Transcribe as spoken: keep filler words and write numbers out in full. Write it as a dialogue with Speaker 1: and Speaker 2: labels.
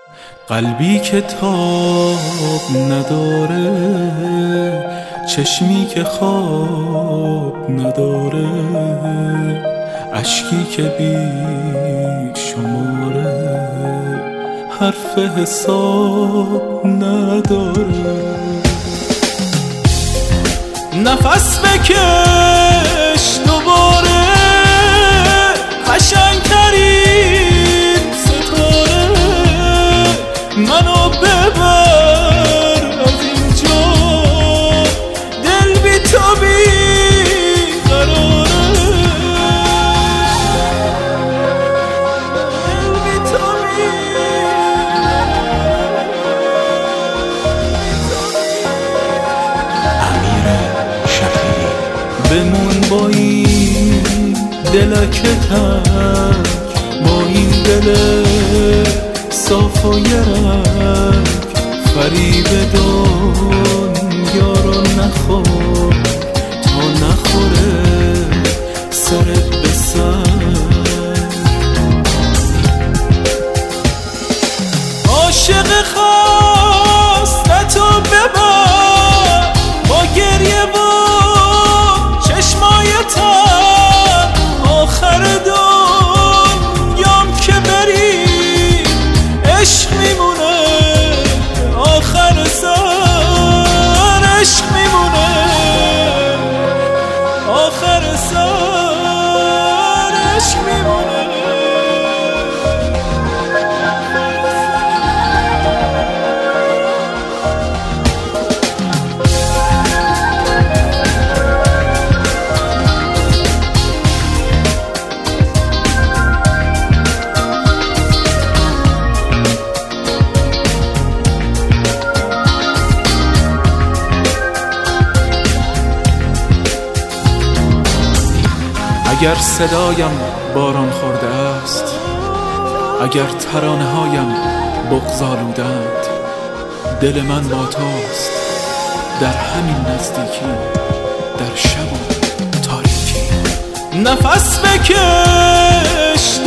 Speaker 1: قلبی که تاب نداره، چشمی که خواب نداره، اشکی که بی شماره، حرف حساب نداره. نفس بکش دوباره، قشنگترین ستاره، منو ببر از اینجا، دل بی تو بی قراره، دل بی تو بی
Speaker 2: امیر شفیعی.
Speaker 1: بمون با این دلک تک، با این دل صاف و یرک، فریب دنیا رو نخور تا نخوره سرت به سر. عاشق خواستتو ببر با گریه و چشمای تر، آخر دنیام که بری عشق میمونه، آخر سر عشق میمونه، آخر سر عشق میمونه. اگر صدایم باران خورده است، اگر ترانه هایم بغض‌آلودند، دل من با توست در همین نزدیکی، در شب و تاریکی. نفس بکش